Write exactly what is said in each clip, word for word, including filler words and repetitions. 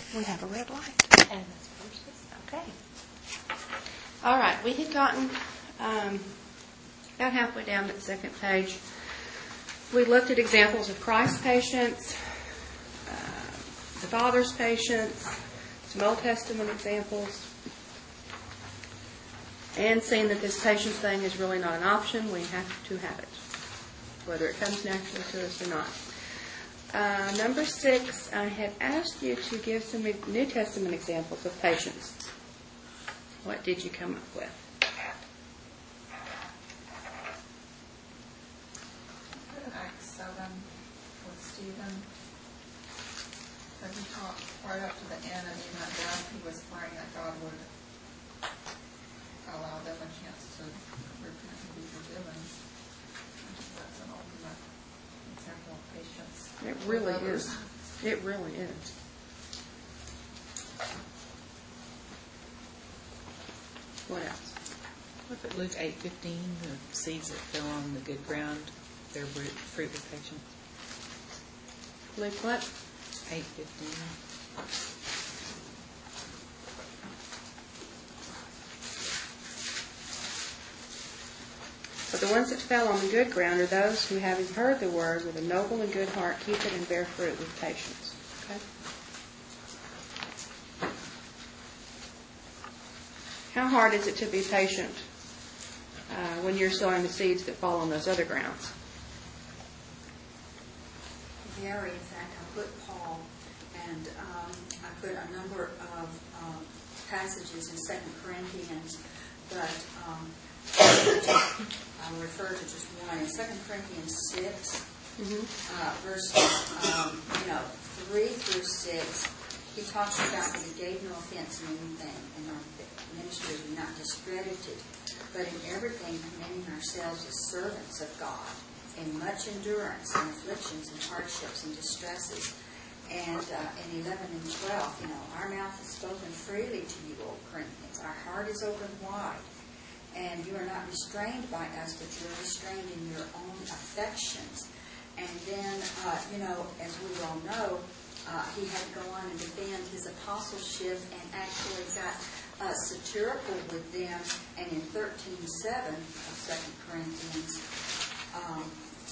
We have a red light. And that's verses. Okay. All right. We had gotten um, about halfway down the second page. We looked at examples of Christ's patience, uh, the Father's patience, some Old Testament examples, and seeing that this patience thing is really not an option. We have to have it, whether it comes naturally to us or not. Uh, number six, I had asked you to give some New Testament examples of patience. What did you come up with? Acts seven with Stephen. Then he talked right up to the end, and he went down. He was praying that God would allow them a chance to repent and be forgiven. I think that's an ultimate example of patience. It really is. It really is. What else? Look at Luke eight fifteen, the seeds that fell on the good ground, their fruit with patience. Luke what? eight fifteen. But the ones that fell on the good ground are those who, having heard the word with a noble and good heart, keep it and bear fruit with patience. Okay? How hard is it to be patient uh, when you're sowing the seeds that fall on those other grounds? Very. In fact, I put Paul, and um, I put a number of um, passages in Second Corinthians, but um, I'll refer to just one. In Second Corinthians six, mm-hmm. uh, verses um, you know three through six, he talks about that he gave no offense in anything, and our ministry be not discredited, but in everything commending ourselves as servants of God, in much endurance and afflictions and hardships and distresses. And uh, in eleven and twelve, you know, our mouth is spoken freely to you, O Corinthians. Our heart is open wide. And you are not restrained by us, but you are restrained in your own affections. And then, uh, you know, as we all know, uh, he had to go on and defend his apostleship and actually got uh, satirical with them. And in thirteen seven of Second Corinthians, um,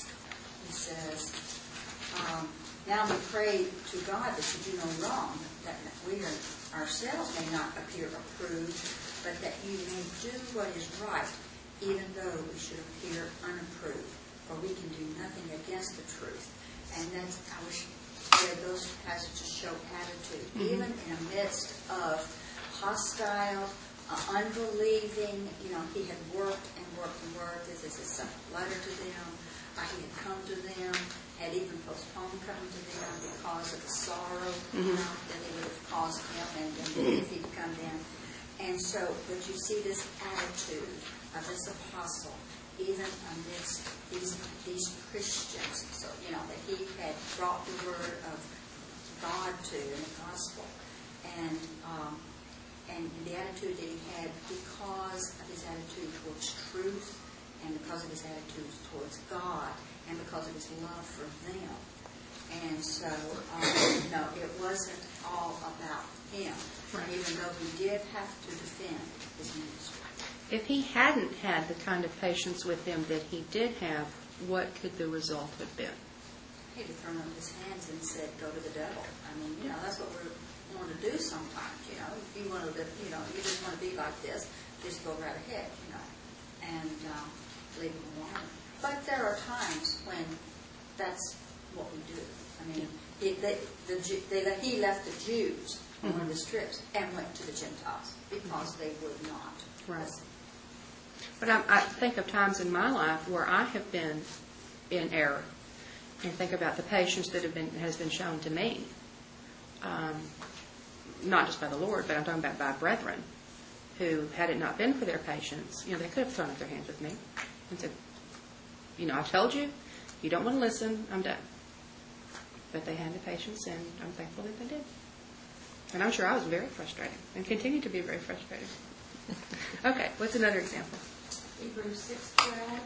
he says, um, now we pray to God that you do no wrong, that we are, ourselves may not appear approved, but that you may do what is right, even though we should appear unapproved, for we can do nothing against the truth. And that's, I wish those passages show attitude, mm-hmm. even in the midst of hostile, uh, unbelieving, you know, he had worked and worked and worked. This is a letter to them. Uh, he had come to them, had even postponed coming to them because of the sorrow mm-hmm. you know, that they would have caused him, and, and if he'd come in. And so, but you see this attitude of this apostle, even amidst these, these Christians, so, you know, that he had brought the word of God to in the gospel. And, um, and the attitude that he had because of his attitude towards truth, and because of his attitude towards God, and because of his love for them. And so, um, no, it wasn't all about him, right. Even though he did have to defend his ministry. If he hadn't had the kind of patience with them that he did have, what could the result have been? He'd have thrown up his hands and said, go to the devil. I mean, you know, that's what we want to do sometimes, you know. If you want to live, you know, you just want to be like this, just go right ahead, you know, and um, leave it alone. But there are times when that's what we do. I mean, he, they, the, they, he left the Jews on mm-hmm. one of his trips and went to the Gentiles because mm-hmm. they would not. Right. Listen. But I, I think of times in my life where I have been in error, and think about the patience that have been has been shown to me, um, not just by the Lord, but I'm talking about by brethren who, had it not been for their patience, you know, they could have thrown up their hands with me and said, you know, I told you, you don't want to listen, I'm done. But they had the patience, and I'm thankful that they did. And I'm sure I was very frustrated and continue to be very frustrated. Okay, what's another example? Hebrews six twelve.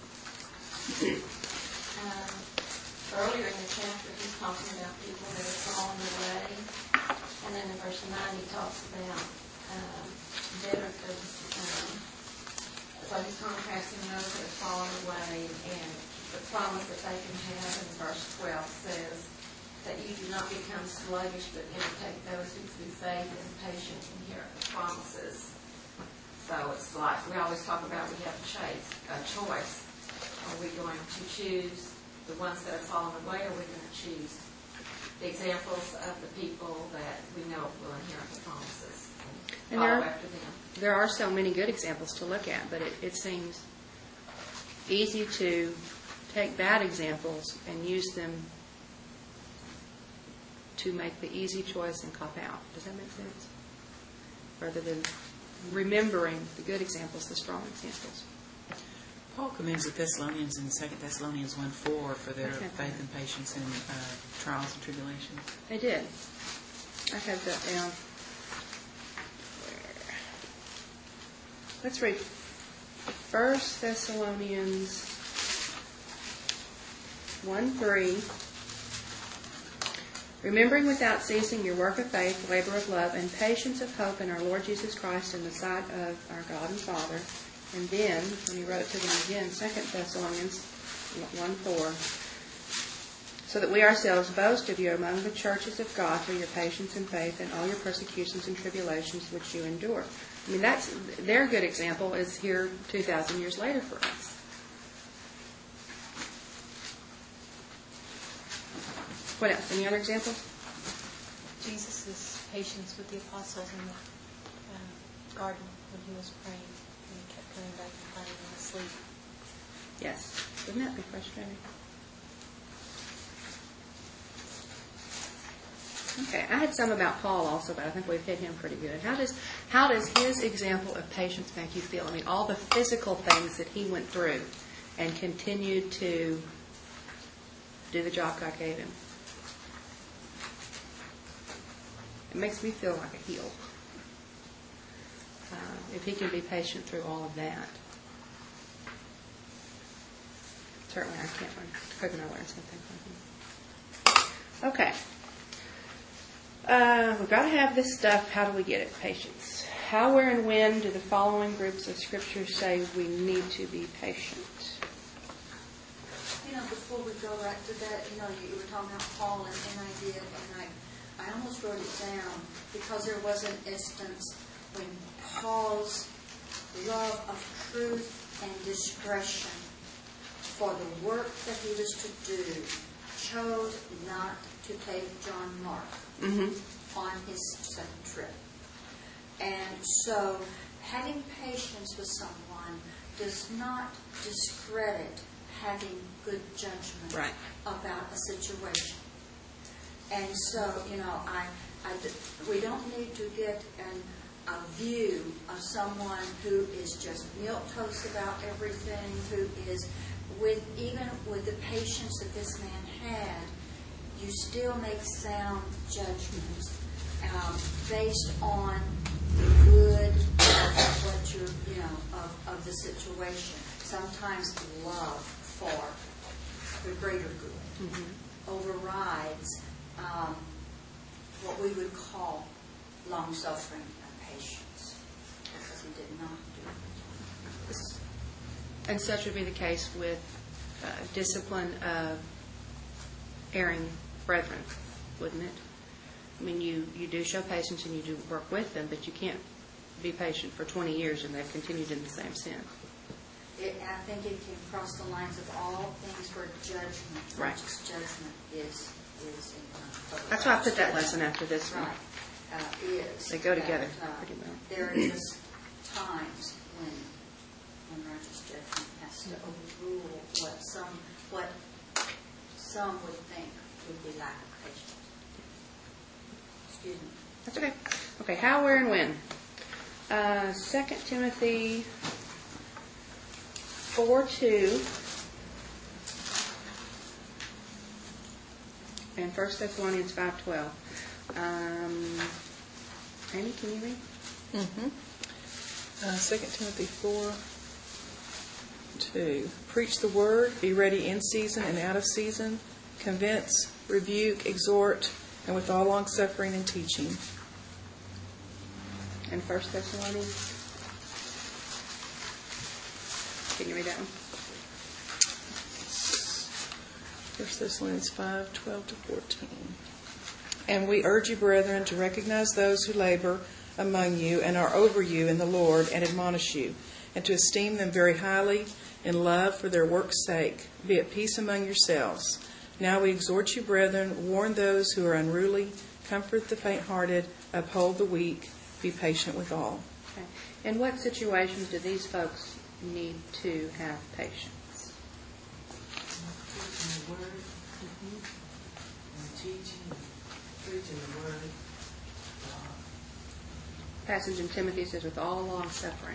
um, earlier in the chapter, he's talking about people that are falling away. And then verse nine, he talks about, um, better, um, so he's contrasting those that have fallen away, and the promise that they can have in verse twelve says that you do not become sluggish, but imitate those who through faith and patience inherit the promises. So it's like, we always talk about we have a choice, a choice. Are we going to choose the ones that have fallen away, or are we going to choose the examples of the people that we know will inherit the promises and And there follow are- after them? There are so many good examples to look at, but it, it seems easy to take bad examples and use them to make the easy choice and cop out. Does that make sense? Rather than remembering the good examples, the strong examples. Paul commends the Thessalonians in Second Thessalonians one four for their Okay. faith and patience in uh, trials and tribulations. They did. I have that down. Where? Let's read First Thessalonians one three. Remembering without ceasing your work of faith, labor of love, and patience of hope in our Lord Jesus Christ in the sight of our God and Father. And then, when he wrote to them again, Second Thessalonians one four, so that we ourselves boast of you among the churches of God through your patience and faith and all your persecutions and tribulations which you endure. I mean, that's their good example is here two thousand years later for us. What else? Any other examples? Jesus' patience with the apostles in the uh, garden when he was praying, and he kept coming back and finding them asleep. Yes. Wouldn't that be frustrating? Okay, I had some about Paul also, but I think we've hit him pretty good. How does how does his example of patience make you feel? I mean, all the physical things that he went through and continued to do the job God gave him. It makes me feel like a heel. Uh, if he can be patient through all of that. Certainly I can't learn. Couldn't I learn something from him? Okay. Uh, we've got to have this stuff. How do we get it? Patience. How, where, and when do the following groups of scriptures say we need to be patient? You know, before we go back to that, you know, you were talking about Paul, and, and I did, and I, I almost wrote it down because there was an instance when Paul's love of truth and discretion for the work that he was to do chose not to take John Mark Mm-hmm. on his second trip. And so having patience with someone does not discredit having good judgment Right. about a situation. And so, you know, I, I, we don't need to get an, a view of someone who is just milquetoast about everything, who is, with even with the patience that this man had, you still make sound judgments um, based on the good of what you're, you know, of, of the situation. Sometimes love for the greater good Mm-hmm. overrides um, what we would call long-suffering and patience, because he did not do it. And such would be the case with uh, discipline of erring brethren, wouldn't it? I mean, you, you do show patience and you do work with them, but you can't be patient for twenty years and they've continued in the same sin. It, I think it can cross the lines of all things where judgment, Right. righteous judgment, is is in front. That's why I put that lesson after this one. Right, uh, is. They go together that, uh, pretty well. There are just times when when righteous judgment has to overrule what some what some would think would be lack of patience. Excuse me. That's okay. Okay, how, where, and when? Uh, Second Timothy four two and First Thessalonians five twelve. Um, Amy, can you read? Mm-hmm. Uh, Second Timothy four two. Preach the word, be ready in season and out of season, convince, rebuke, exhort, and with all long suffering and teaching. in First Thessalonians? Can you read that one? First Thessalonians five, twelve to fourteen. And we urge you, brethren, to recognize those who labor among you and are over you in the Lord and admonish you, and to esteem them very highly in love for their work's sake. Be at peace among yourselves. Now we exhort you, brethren, warn those who are unruly, comfort the faint-hearted, uphold the weak, be patient with all. Okay. In what situations do these folks need to have patience? Teaching the word, and teaching, preaching the word. Passage in Timothy says, with all long suffering.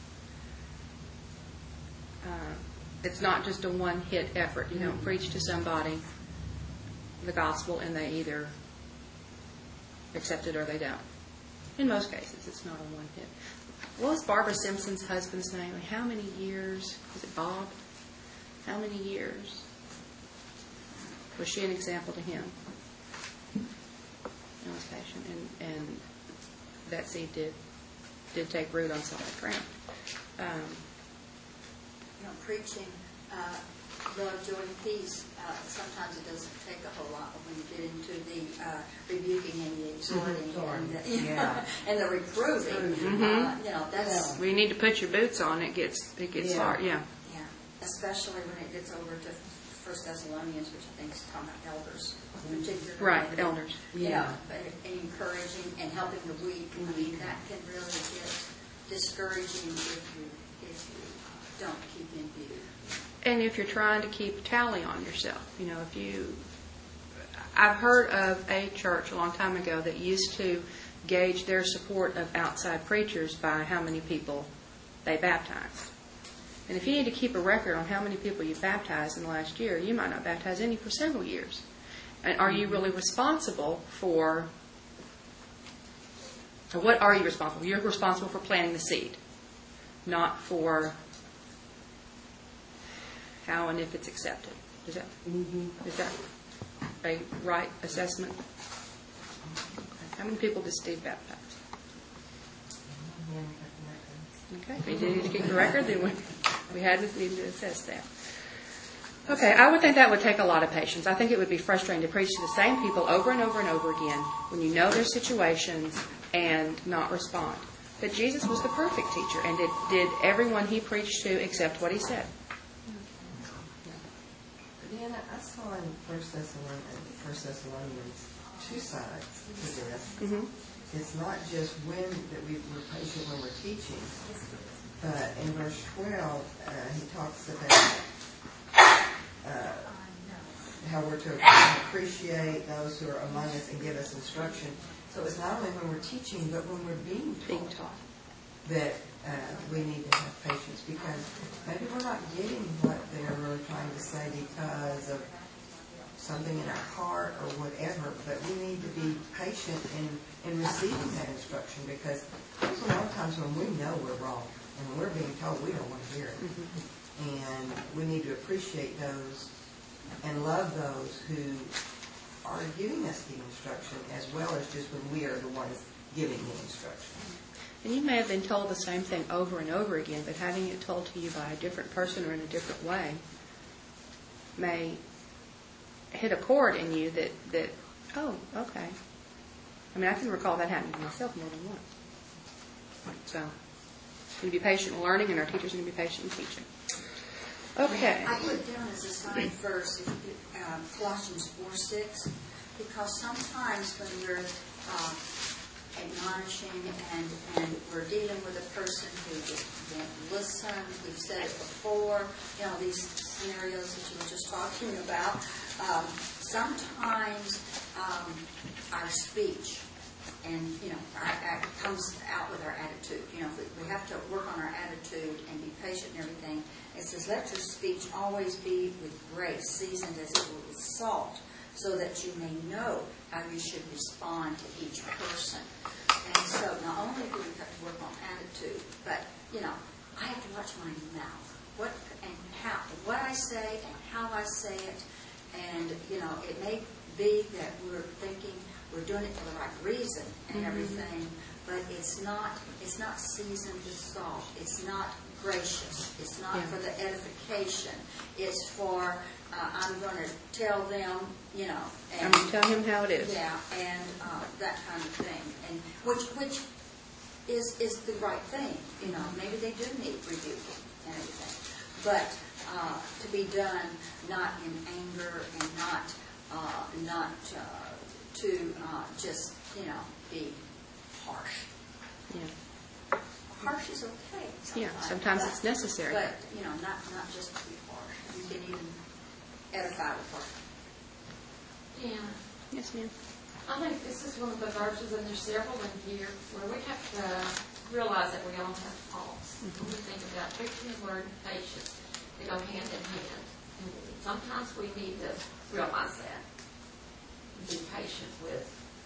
Uh, it's not just a one-hit effort. You don't preach to somebody the gospel and they either accept it or they don't. In most cases, it's not a one-hit. What was Barbara Simpson's husband's name? How many years? Was it Bob? How many years was she an example to him? He was patient, and, and that seed did did take root on solid ground. Um, You know, preaching uh, love, joy, and peace, uh, sometimes it doesn't take a whole lot, but when you get into the uh, rebuking and the exhorting and the, you know, Yeah. and the reproving, uh, you know, that's, we need to put your boots on. It gets it gets Yeah. hard. Yeah. yeah, especially when it gets over to First Thessalonians, which I think is talking about elders, particularly. Right, elders. You know, but encouraging and helping the weak. I mean, that can really get discouraging if you, if you don't keep in view. And if you're trying to keep a tally on yourself, you know, if you, I've heard of a church a long time ago that used to gauge their support of outside preachers by how many people they baptized. And if you need to keep a record on how many people you baptized in the last year, you might not baptize any for several years. And are you really responsible for, or what are you responsible for? You're responsible for planting the seed, not for how and if it's accepted. Is that, Mm-hmm. is that a right assessment? How many people does Steve baptize? Okay, if we need to keep the record, then we, we had to need to assess that. Okay, I would think that would take a lot of patience. I think it would be frustrating to preach to the same people over and over and over again when you know their situations and not respond. But Jesus was the perfect teacher, and did, did everyone he preached to accept what he said? Deanna, I saw in First Thessalonians, First Thessalonians two sides to this. Mm-hmm. It's not just when that we, we're patient when we're teaching, but in verse twelve, uh, he talks about uh, how we're to appreciate those who are among us and give us instruction. So it's not only when we're teaching, but when we're being taught, Being taught. that uh, we need to have patience, because maybe we're not getting what they're really trying to say because of something in our heart or whatever, but we need to be patient in, in receiving that instruction, because there's a lot of times when we know we're wrong and when we're being told we don't want to hear it. Mm-hmm. And we need to appreciate those and love those who are giving us the instruction, as well as just when we are the ones giving the instruction. And you may have been told the same thing over and over again, but having it told to you by a different person or in a different way may hit a chord in you that, that oh, okay. I mean, I can recall that happening to myself more than once. So, we need to be patient in learning, and our teachers need to be patient in teaching. Okay. I put down as a side verse uh, Colossians four six, because sometimes when we're uh, admonishing and, and we're dealing with a person who just won't listen, we've said it before, you know, these scenarios that you were just talking about, um, sometimes um, our speech and, you know, our act comes out with our attitude. You know, if we, we have to work on our attitude and be patient and everything. It says, let your speech always be with grace, seasoned as it were with salt, so that you may know how you should respond to each person. And so not only do we have to work on attitude, but, you know, I have to watch my mouth. What and how, what I say and how I say it. And, you know, it may be that we're thinking, we're doing it for the right reason and everything, but it's not, it's not seasoned with salt. It's not gracious. It's not Yeah. for the edification. It's for, uh, I'm going to tell them, you know. I'm And, going to tell him how it is. yeah, and uh, that kind of thing. And which, which is, is the right thing, you know. Maybe they do need rebuking and everything. But uh, to be done not in anger and not, uh, not uh, to uh, just, you know, be harsh. Yeah. Harsh is okay sometimes. Yeah, sometimes but- it's necessary. But, you know, not, not just to be harsh. You can even edify with harsh. Yeah, Yes, ma'am. I think this is one of the verses, and there's several in here, where we have to realize that we all have faults. When we think about preaching the word and patience, they go hand in hand. And sometimes we need to realize that. Be patient with.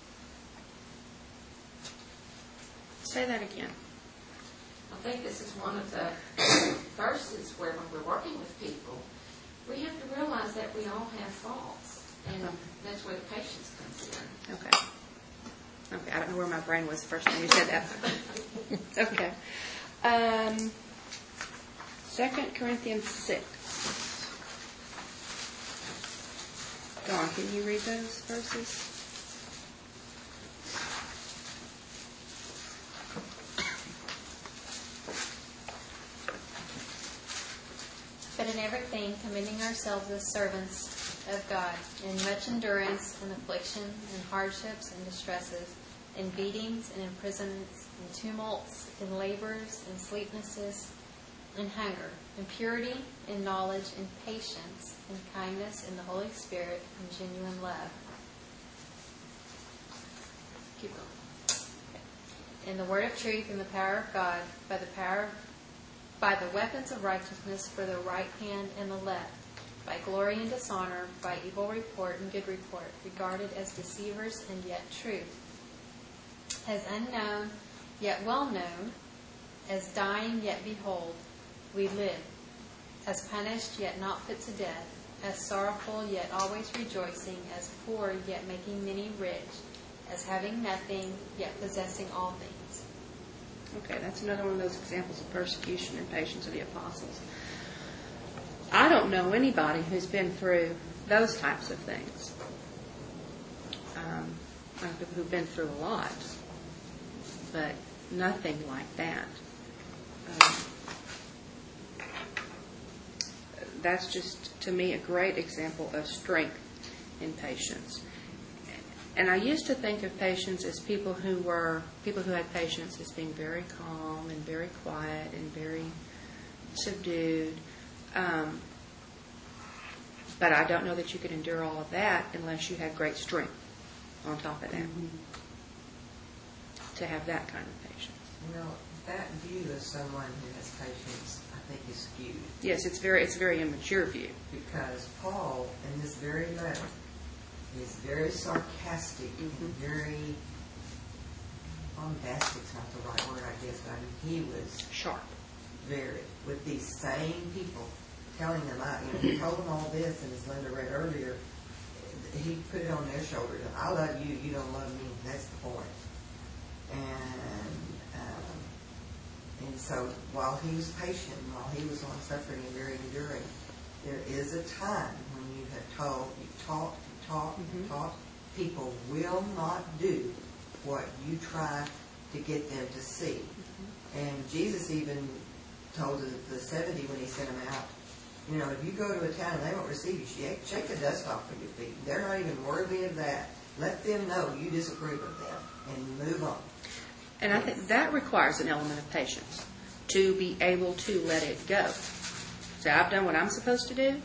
Say that again. I think this is one of the verses where when we're working with people, we have to realize that we all have faults. And that's where the patience comes in. Okay. Okay, I don't know where my brain was the first time you said that. Okay. Um, Second Corinthians six. Dawn, can you read those verses? But in everything, commending ourselves as servants of God, in much endurance and affliction and hardships and distresses, in beatings and imprisonments, in tumults, in labors, in sleepnesses, in hunger, in purity, in knowledge, in patience, in kindness, in the Holy Spirit, in genuine love. Keep going. In the word of truth and the power of God, by the power, by the weapons of righteousness for the right hand and the left, by glory and dishonor, by evil report and good report, regarded as deceivers and yet truth, as unknown yet well known, as dying yet behold, we live, as punished yet not put to death, as sorrowful yet always rejoicing, as poor yet making many rich, as having nothing yet possessing all things. Okay, that's another one of those examples of persecution and patience of the apostles. I don't know anybody who's been through those types of things. Um, I know people who've been through a lot, but nothing like that. Um, that's just, to me, a great example of strength in patience. And I used to think of patience as people who were, people who had patience as being very calm and very quiet and very subdued. Um, but I don't know that you could endure all of that unless you had great strength on top of that. Mm-hmm. To have that kind of patience. Well, that view of someone who has patience, I think, is skewed. Yes, it's very, it's a very immature view. Because Paul, in this very letter, is very sarcastic, Mm-hmm. and very bombastic's not the right word, I guess, but I mean, he was Sharp. very, with these same people, telling them, I, you know, he told them all this, and as Linda read earlier, he put it on their shoulders. I love you, you don't love me, that's the point. And um, and so while he was patient, while he was long suffering and very enduring, there is a time when you have told, you talked, you talked, you Mm-hmm. talked, people will not do what you try to get them to see. Mm-hmm. And Jesus even told the, the seventy when he sent them out, you know, if you go to a town and they won't receive you, shake, shake the dust off of your feet. They're not even worthy of that. Let them know you disapprove of them and move on. And I think that requires an element of patience to be able to let it go. So I've done what I'm supposed to do,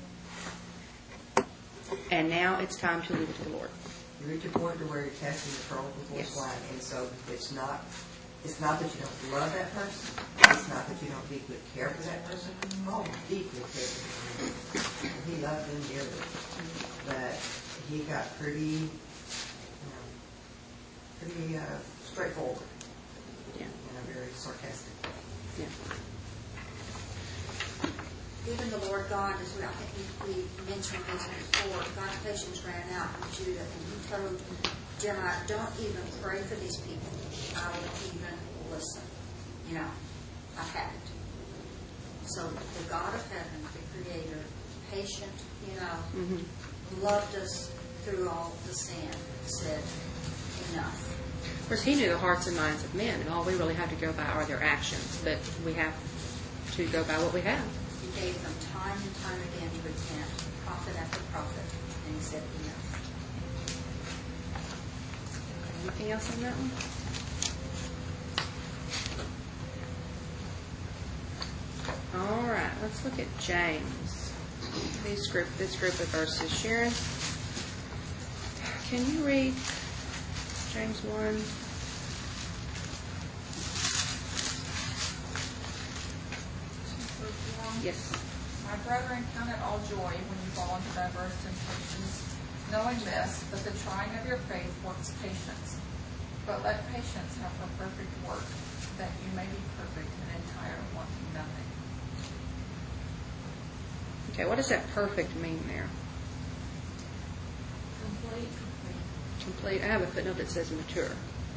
and now it's time to leave it to the Lord. You reach a point to where you're casting the pearl before Yes. swine, and so it's not, it's not that you don't love that person. It's not that you don't deeply care for that person. Oh, deeply care for them. He loved them dearly, but he got pretty, you know, pretty uh, straightforward. Yeah. In a very sarcastic way. Yeah. even the Lord God, as we, I think we, we mentioned this before, God's patience ran out in Judah, and he told Jeremiah, don't even pray for these people. I will even listen. You know, I haven't. So the God of heaven, the Creator, patient, you know, mm-hmm. loved us through all the sin, said, enough. Of course, he knew the hearts and minds of men, and all we really have to go by are their actions. But we have to go by what we have. He gave them time and time again to repent, prophet after prophet, and he said, enough. Anything else on that one? All right, let's look at James. This group, this group of verses. Sharon, can you read James one? Yes. My brethren, count it all joy when you fall into diverse temptations, knowing this, that the trying of your faith works patience. But let patience have her perfect work, that you may be perfect and entire, wanting nothing. Okay, what does that perfect mean there? Complete. Complete. I have a footnote that says mature.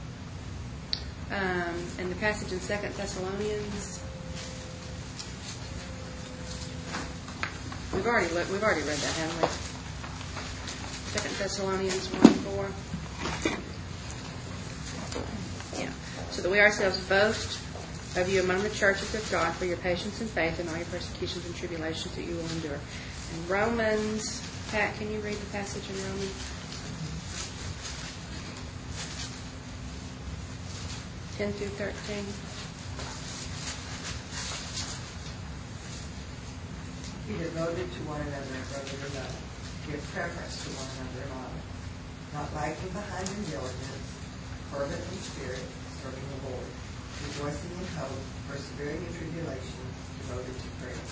Um, and the passage in Second Thessalonians. We've already looked, we've already read that, haven't we? Second Thessalonians one four. Yeah. So that we ourselves boast of you among the churches of God for your patience and faith in all your persecutions and tribulations that you will endure. And Romans, Pat, can you read the passage in Romans? ten through thirteen. Be devoted to one another in brotherly love. Give preference to one another in honor. Not lagging behind in diligence, fervent in spirit, serving the Lord. Rejoicing in hope, persevering in tribulation, devoted to prayer.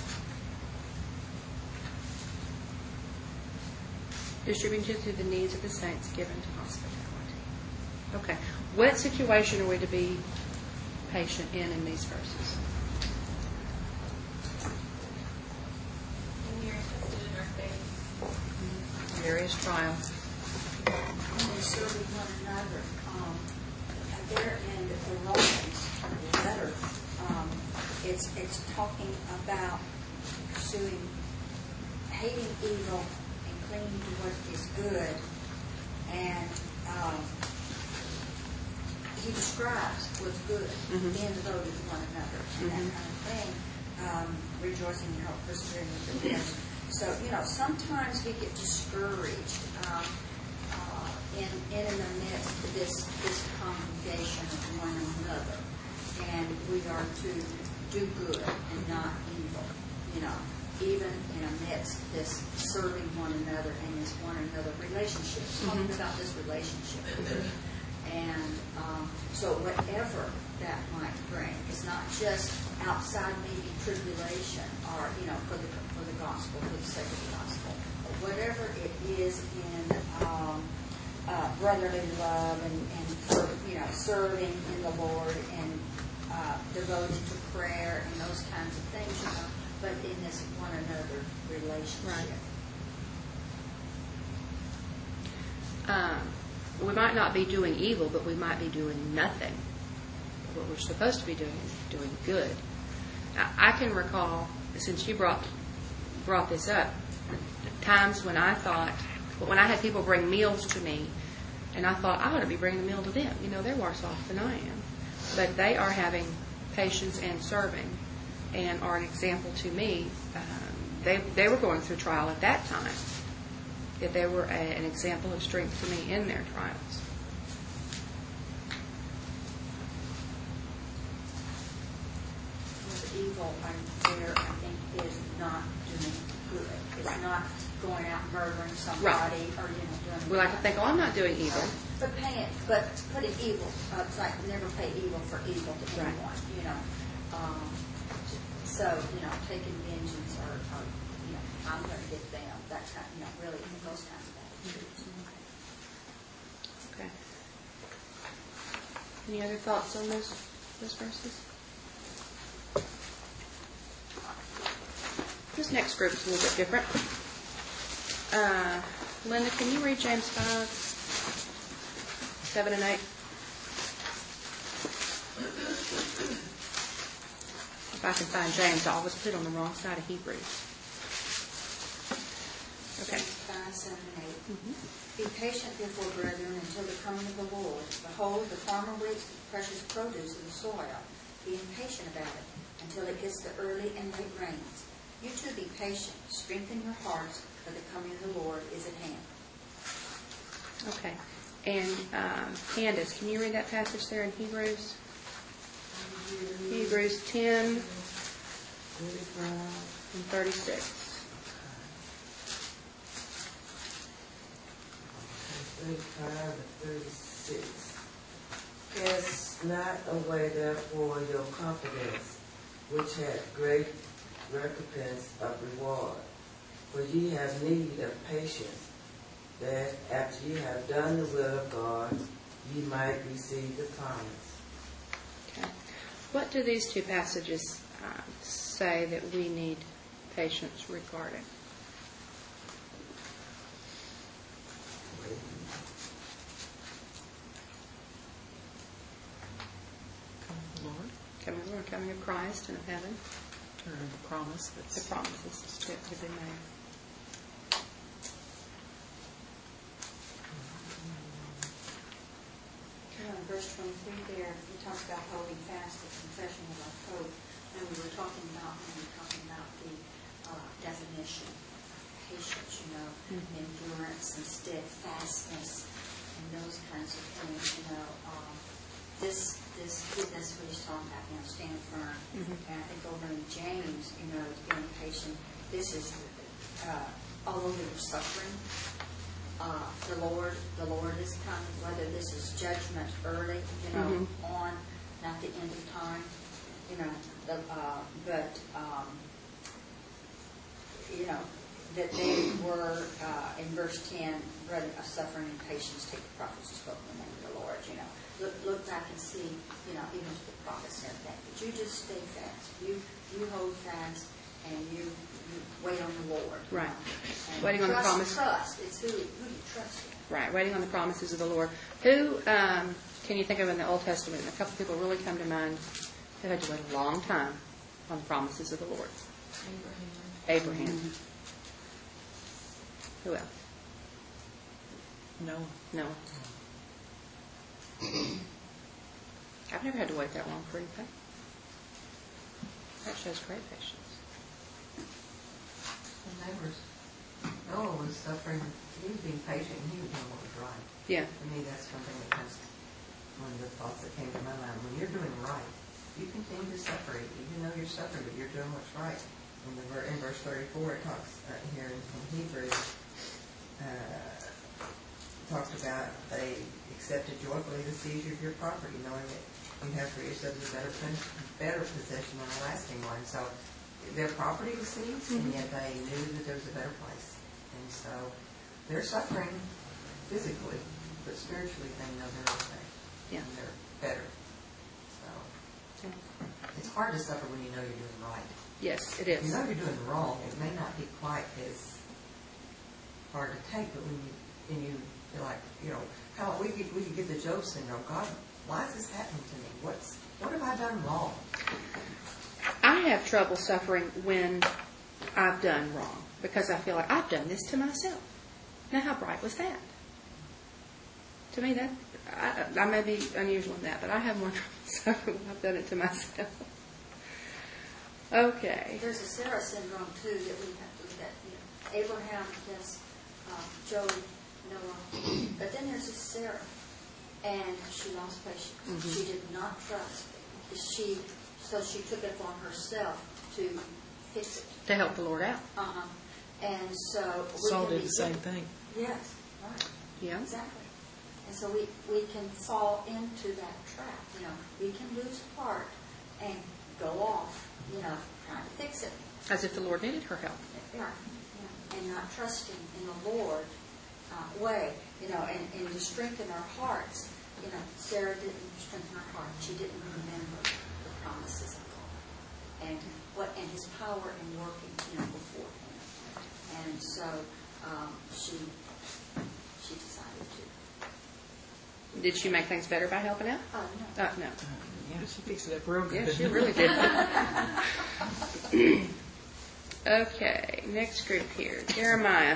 Distributing to the needs of the saints, given to hospitality. Okay. What situation are we to be patient in in these verses? When you're tested in our faith. Various trials. And they serving one another. Um, there in the Romans letter, um, it's it's talking about pursuing, hating evil and clinging to what is good, and um, he describes what's good, Mhm. being devoted to one another, and Mhm. that kind of thing, um, rejoicing in hope, persevering in tribulation. So, you know, sometimes we get discouraged um, uh, in, in in the midst of this, this congregation of one another, and we are to do good and not evil, you know, even in amidst this serving one another and this one another relationship, talking Mhm. about this relationship. And um, so whatever that might bring, it's not just outside maybe tribulation or, you know, for the for the gospel, for the sake of the gospel. But whatever it is in um, uh, brotherly love and, and for, you know, serving in the Lord and uh, devoted to prayer and those kinds of things, you know, but in this one another relationship. Right. Um, we might not be doing evil, but we might be doing nothing. What we're supposed to be doing is doing good. I, I can recall, since you brought brought this up, times when I thought, when I had people bring meals to me, and I thought, I ought to be bringing a meal to them. You know, they're worse off than I am. But they are having patience and serving and are an example to me. Um, they, they were going through trial at that time. That they were a, an example of strength to me in their trials. The evil there, I think, is not doing good. It's Right. not going out murdering somebody or, you know, doing. We like to think, oh, I'm not doing evil. But paying, but putting evil, uh, it's like never pay evil for evil to Right. anyone, you know. Um, so, you know, taking vengeance or, or, you know, I'm going to get them, that kind, you know, really, those kinds of attitudes. Okay. Any other thoughts on those those verses? This next group is a little bit different. Uh, Linda, can you read James five, seven and eight? If I can find James, I always put it on the wrong side of Hebrews. Okay. Five, seven, and eight. Mhm. Be patient, therefore, brethren, until the coming of the Lord. Behold, the farmer waits for the precious produce of the soil, being patient about it, until it gets the early and late rains. You too be patient. Strengthen your hearts, for the coming of the Lord is at hand. Okay. And um, Candace, can you read that passage there in Hebrews? Hebrews ten and thirty-six. thirty-five and thirty-six. Cast not away therefore your confidence, which hath great recompense of reward. For ye have need of patience, that after ye have done the will of God, ye might receive the promise. Okay. What do these two passages uh, say that we need patience regarding? Coming of the Lord, Coming, Lord, coming of Christ and of heaven, or the promise that's the promises that have been made. You know, in verse twenty-three there, he talks about holding fast the confession of our hope. And we were talking about, when we were talking about the uh, definition of patience, you know, Mhm. endurance and steadfastness and those kinds of things, you know. Um, this, this, that's what he's talking about, you know, stand firm. Mhm. And I think over in James, you know, being patient, this is, uh, although they were suffering, Uh, the Lord, the Lord is coming, whether this is judgment early, you know, Mhm. on, not the end of time, you know, the, uh, but, um, you know, that they were, uh, in verse ten, rather of suffering and patience, take the prophets who spoke in the name of the Lord, you know. Look, look back and see, you know, even to the prophets and everything, but you just stay fast, you, you hold fast, and you, you wait on the Lord. you Right. know. And Waiting on the trust- promise. Trust, it's who, who you trust in. Right, waiting on the promises of the Lord. Who um, can you think of in the Old Testament? A couple people really come to mind who had to wait a long time on the promises of the Lord. Abraham. Abraham. Who else? Noah. Noah. I've never had to wait that long for anything. That shows great patience. And they were, Noah was suffering, he was being patient, and he was doing what was right. Yeah. To me, that's something that comes, one of the thoughts that came to my mind. When you're doing right, you continue to suffer, even though you're suffering, but you're doing what's right. In, the, ver- in verse thirty-four, it talks uh, here in, in Hebrews, uh, talks about they accepted joyfully the seizure of your property, knowing that you have for yourselves a better, better possession than a lasting one. So their property was seized, and yet they knew that there was a better place. And so they're suffering physically, but spiritually they know they're okay. Yeah. And they're better. So Yeah. it's hard to suffer when you know you're doing right. Yes, it You is. know you're doing wrong. It may not be quite as hard to take, but when you and you feel like, you know, how we could, we could get the Job syndrome. God, why is this happening to me? What's what have I done wrong? I have trouble suffering when I've done wrong because I feel like I've done this to myself. Now, how bright was that? To me, that I, I may be unusual in that, but I have more trouble suffering when I've done it to myself. Okay. There's a Sarah syndrome, too, that we have to look at. You know, Abraham, yes, um, Job, Noah. But then there's a Sarah, and she lost patience. Mhm. She did not trust. She, so she took it upon herself to fix it. To help the Lord out. Uh-huh. And so we Saul can did be the same guilty. thing. Yes, right. Yeah. Exactly. And so we, we can fall into that trap. You know, we can lose heart and go off, you know, trying to fix it. As if the Lord needed her help. Yeah. Yeah. And not trusting in the Lord uh, way, you know, and, and to strengthen our hearts. You know, Sarah didn't strengthen her heart. She didn't remember the promises of God. and what, and his power in working, you know, before him. And so, um, she, she decided to. Did she make things better by helping out? Oh, no. Uh, no. Yeah, she fixed it up real good. Yeah, she really did. Okay, next group here. Jeremiah.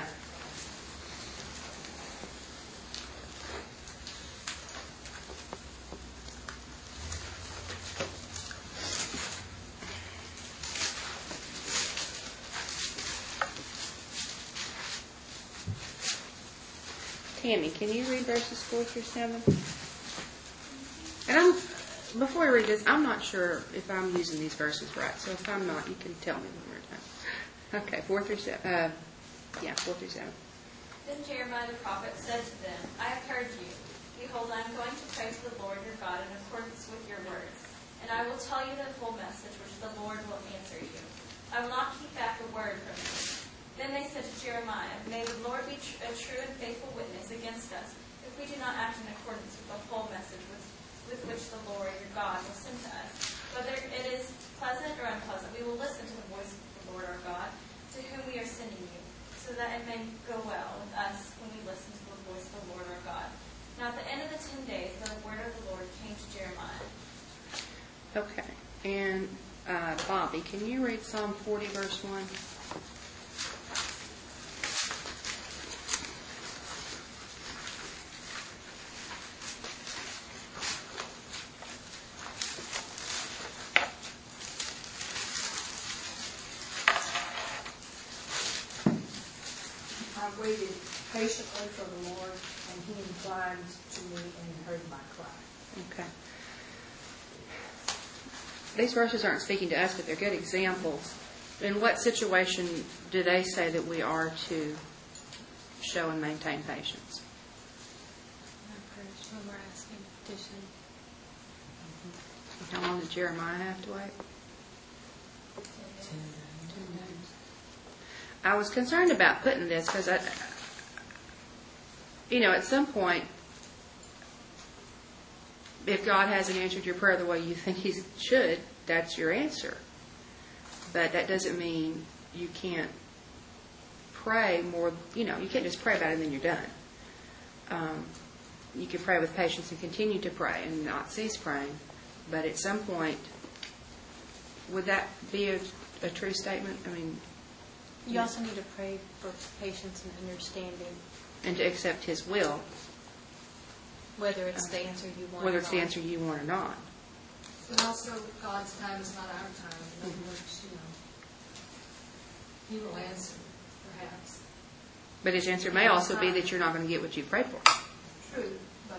Tammy, can you read verses four through seven? And I'm, before I read this, I'm not sure if I'm using these verses right, so if I'm not, you can tell me one more time. Okay, four through seven. Uh, yeah, four through seven. Then Jeremiah the prophet said to them, I have heard you. Behold, I am going to pray to the Lord your God in accordance with your words, and I will tell you the whole message which the Lord will answer you. I will not keep back a word from you. Then they said to Jeremiah, May the Lord be tr- a true and faithful witness against us, if we do not act in accordance with the whole message with, with which the Lord your God will send to us. Whether it is pleasant or unpleasant, we will listen to the voice of the Lord our God, to whom we are sending you, so that it may go well with us when we listen to the voice of the Lord our God. Now at the end of the ten days, the word of the Lord came to Jeremiah. Okay, and uh, Bobby, can you read Psalm forty, verse one? I waited patiently for the Lord, and he inclined to me and heard my cry. Okay. These verses aren't speaking to us, but they're good examples. In what situation do they say that we are to show and maintain patience? When we're asking petition. How long did Jeremiah have to wait? I was concerned about putting this because, I, you know, at some point, if God hasn't answered your prayer the way you think He should, that's your answer. But that doesn't mean you can't pray more, you know, you can't just pray about it and then you're done. Um, you can pray with patience and continue to pray and not cease praying. But at some point, would that be a, a true statement? I mean, You also need to pray for patience and understanding, and to accept His will, whether it's the answer you want whether or it's the not. answer you want or not. But also, God's time is not our time. In other words, you know, He will answer, perhaps. But His answer may also be that you're not going to get what you prayed for. True, but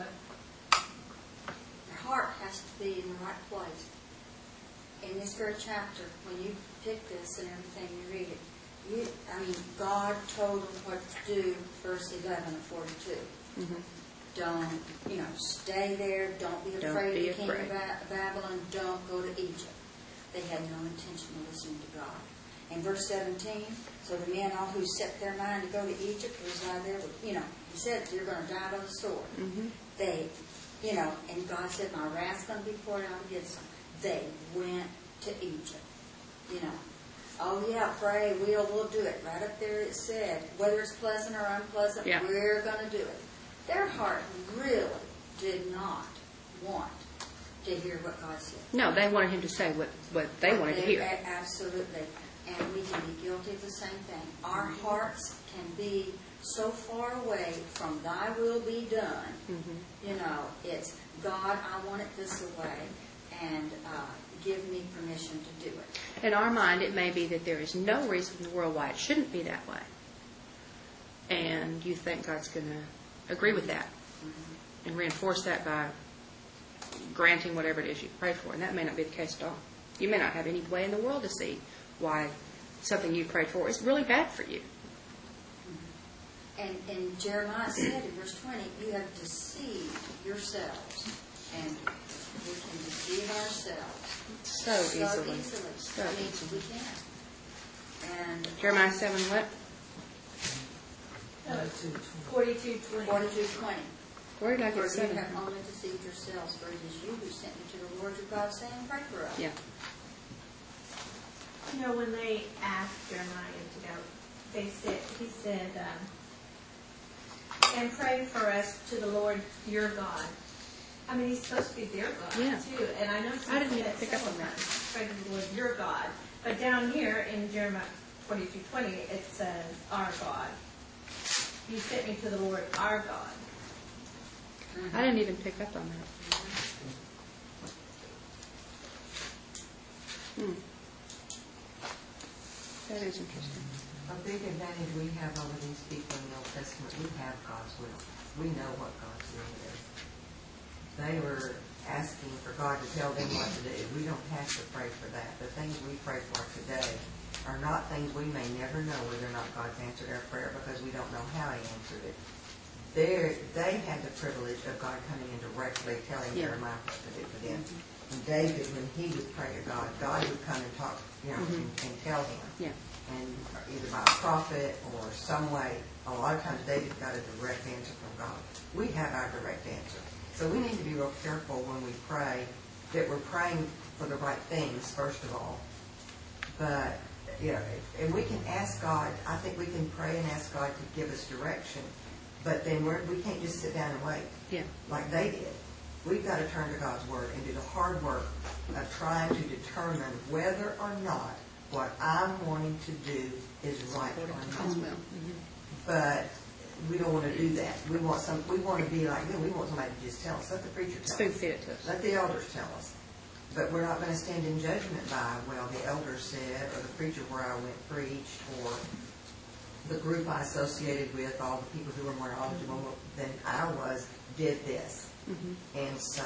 Your heart has to be in the right place. In this very chapter, when you pick this and everything, you read it, you, I mean, God told them what to do, verse eleven of forty-two. Mm-hmm. Don't, you know, stay there. Don't be Don't afraid be of the king afraid. of Ba- Babylon. Don't go to Egypt. They had no intention of listening to God. In verse seventeen, so the men all who set their mind to go to Egypt reside there. With, you know, He said, you're going to die by the sword. Mm-hmm. They, you know, and God said, my wrath's going to be poured out against them. They went to Egypt. You know, oh yeah, pray, we'll, we'll do it. Right up there it said, whether it's pleasant or unpleasant, Yeah. we're going to do it. Their heart really did not want to hear what God said. No, they wanted Him to say what, what they wanted to hear. A- Absolutely. And we can be guilty of the same thing. Our hearts can be so far away from thy will be done. Mm-hmm. You know, it's, God, I want it this way, and uh, give me permission to do it. In our mind, it may be that there is no reason in the world why it shouldn't be that way. And you think God's going to agree with that and reinforce that by granting whatever it is you prayed for. And that may not be the case at all. You may not have any way in the world to see why something you prayed for is really bad for you. And, and Jeremiah said in verse twenty, you have deceived yourselves. And we can deceive ourselves. So So easily. easily. So I mean, easily. we can. And Jeremiah seven what? forty-two twenty. forty-two twenty. Where did I For get you seven? have only deceived yourselves, for it is you who sent me to the Lord your God, saying, pray for us. Yeah. You know, when they asked Jeremiah to go, they said, he said, um, and pray for us to the Lord your God. I mean, he's supposed to be their God, Yeah. too. And I know I didn't said even that pick up several on that. times, pray to the Lord your God. But down here in Jeremiah twenty-two twenty, it says, our God. You sent me to the Lord our God. I didn't even pick up on that. Hmm. That is interesting. A big advantage we have over these people in the Old Testament, we have God's will. We know what God's will is. They were asking for God to tell them what to do. We don't have to pray for that. The things we pray for today are not things we may never know whether or not God's answered our prayer because we don't know how He answered it. They're, they had the privilege of God coming in directly telling Yeah. Jeremiah what to do for them. And David, when he would pray to God, God would come and talk, you know, Mhm. and, and tell him. Yeah. And either by a prophet or some way, a lot of times David got a direct answer from God. We have our direct answer. So we need to be real careful when we pray that we're praying for the right things, first of all. But, you know, and we can ask God, I think we can pray and ask God to give us direction. But then we're, we can't just sit down and wait Yeah. like they did. We've got to turn to God's Word and do the hard work of trying to determine whether or not what I'm wanting to do is right or As not. well. Mhm. But we don't want to do that. We want some. We want to be like, you know, we want somebody to just tell us. Let the preacher tell Spoon us. feed it to us. Let the elders tell us. But we're not going to stand in judgment by, well, the elder said, or the preacher where I went preached, or the group I associated with, all the people who were more knowledgeable than I was, did this. Mhm. And so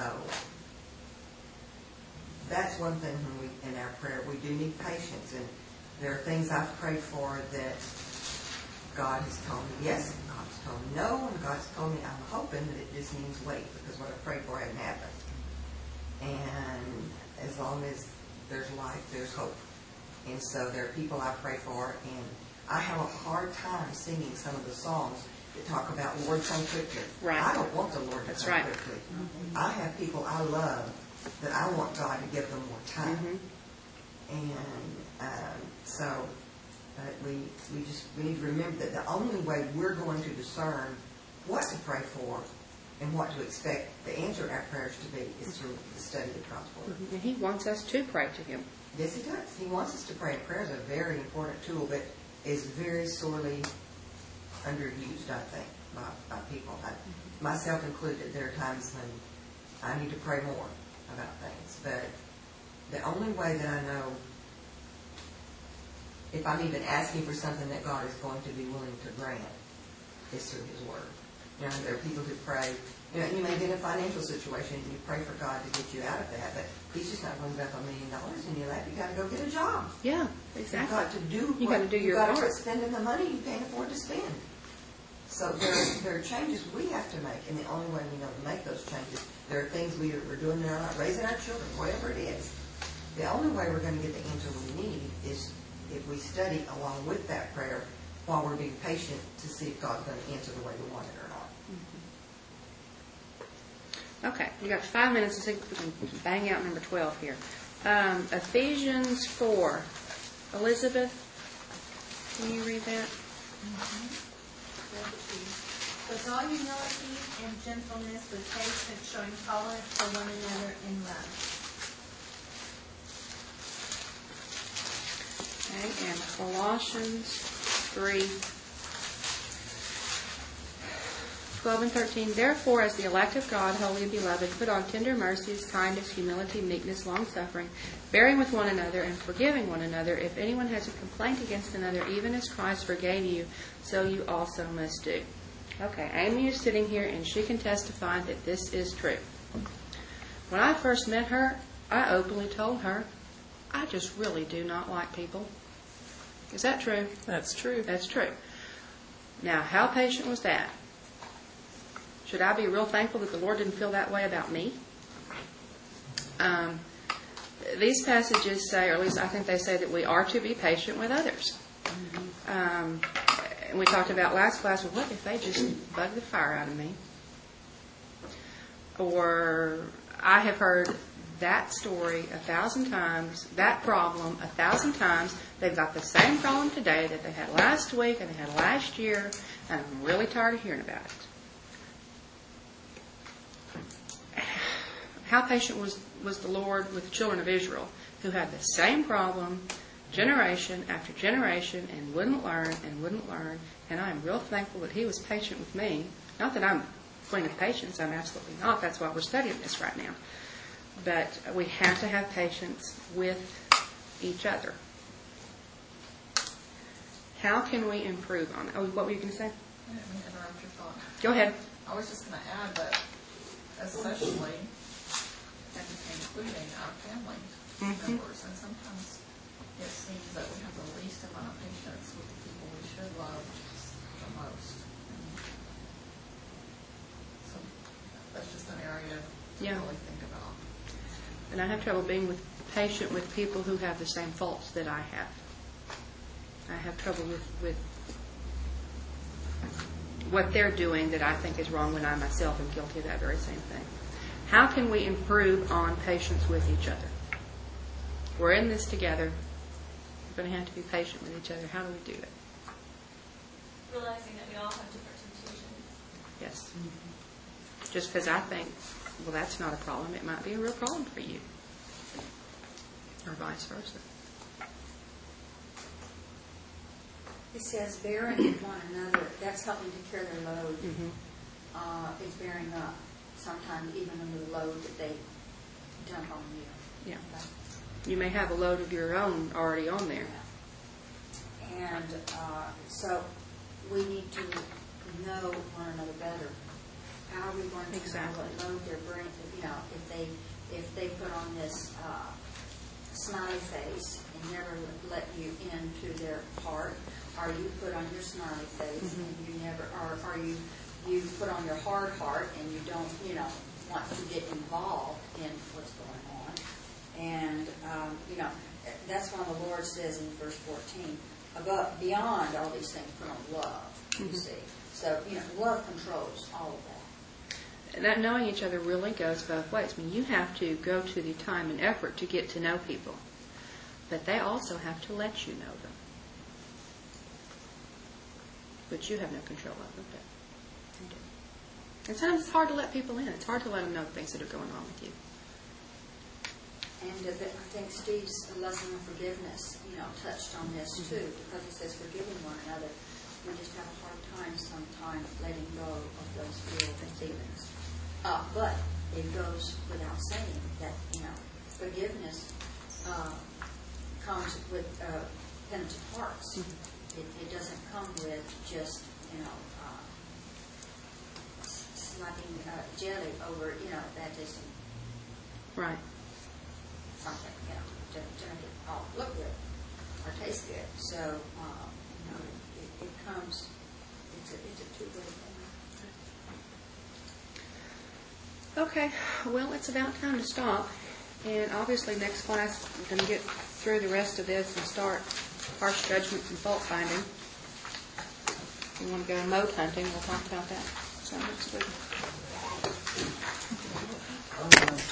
that's one thing when we, in our prayer, we do need patience. And there are things I've prayed for that God has told me yes, and God's told me no, and God's told me I'm hoping that it just means wait, because what I prayed for hadn't happened. And as long as there's life, there's hope. And so there are people I pray for, and I have a hard time singing some of the songs that talk about Lord come quickly. Right. I don't want the Lord to That's come right. quickly. I have people I love that I want God to give them more time. Mhm. And um, so uh, we we just we need to remember that the only way we're going to discern what to pray for and what to expect the answer to our prayers to be is through the study of God's Word. And He wants us to pray to Him. Yes, He does. He wants us to pray. Prayer is a very important tool that is very sorely underused, I think, by, by people. I, myself included, there are times when I need to pray more about things. But the only way that I know if I'm even asking for something that God is going to be willing to grant is through His Word. You know, there are people who pray, you know, you may be in a financial situation and you pray for God to get you out of that, but He's just not going to give a million dollars in your lap. You've got to go get a job. Yeah, You've exactly. got to do You what, got to do your you've got to part. quit spending the money you can't afford to spend. So there are, there are changes we have to make, and the only way we know to make those changes, there are things we are, we're doing in our life, raising our children, whatever it is. The only way we're going to get the answer we need is if we study along with that prayer while we're being patient to see if God's going to answer the way we want it or not. Okay, we got five minutes to see if we can bang out number twelve here. Um, Ephesians four. Elizabeth, can you read that? With all humility and gentleness, with patience, showing tolerance for one another in love. Okay, and Colossians three, twelve and thirteen. Therefore, as the elect of God, holy and beloved, put on tender mercies, kindness, humility, meekness, long-suffering, bearing with one another and forgiving one another. If anyone has a complaint against another, even as Christ forgave you, so you also must do. Okay, Amy is sitting here and she can testify that this is true. When I first met her, I openly told her, I just really do not like people. Is that true? That's true. That's true. Now, how patient was that? Should I be real thankful that the Lord didn't feel that way about me? Um, these passages say, or at least I think they say, that we are to be patient with others. Um, and we talked about last class, well, what if they just bug the fire out of me? Or I have heard that story a thousand times, that problem a thousand times. They've got the same problem today that they had last week and they had last year, and I'm really tired of hearing about it. How patient was, was the Lord with the children of Israel, who had the same problem generation after generation and wouldn't learn and wouldn't learn. And I am real thankful that he was patient with me. Not that I'm queen of patience, I'm absolutely not. That's why we're studying this right now. But we have to have patience with each other. How can we improve on it? Oh, what were you going to say? I didn't mean to interrupt your thought. Go ahead. I was just going to add that, especially, and including our family Mhm. members, and sometimes it seems that we have the least amount of patience with the people we should love the most. And so that's just an area to Yeah. really think about. And I have trouble being with, patient with people who have the same faults that I have. I have trouble with, with what they're doing that I think is wrong when I myself am guilty of that very same thing. How can we improve on patience with each other? We're in this together. We're going to have to be patient with each other. How do we do it? Realizing that we all have different temptations. Yes. Just because I think, well, that's not a problem, it might be a real problem for you. Or vice versa. It says bearing with one another, that's helping to carry their load. Mm-hmm. Uh, it's bearing up, sometimes even under the load that they dump on you. Yeah. You may have a load of your own already on there. And uh, so we need to know one another better. How are we going to Exactly. know what load they're bringing? You know, if they if they put on this uh, smiley face and never let you into their heart, or you put on your smiley face Mhm. and you never, or are you you put on your hard heart and you don't, you know, want to get involved in what's going on. And, um, you know, that's why the Lord says in verse fourteen, above, beyond all these things, put on love, you Mhm. see. So, you know, love controls all of that. And that knowing each other really goes both ways. I mean, you have to go to the time and effort to get to know people. But they also have to let you know them. But you have no control of them. But they do. And sometimes it's hard to let people in. It's hard to let them know things that are going on with you. And uh, I think Steve's lesson on forgiveness, you know, touched on this too, because it says forgiving one another. We just have a hard time sometimes letting go of those feelings and feelings. Uh, but it goes without saying that, you know, forgiveness uh, comes with uh, penitent hearts. Mm-hmm. It, it doesn't come with just, you know, uh, slapping uh, jelly over, you know, that isn't Right. something, you know, to, to make it all look good or taste good. So, um, you know, it, it comes, it's a, it's a two-way thing. Okay, well, it's about time to stop. And obviously, next class, we're going to get through the rest of this and start harsh judgments and fault finding. If you want to go moat hunting, we'll talk about that. So next week.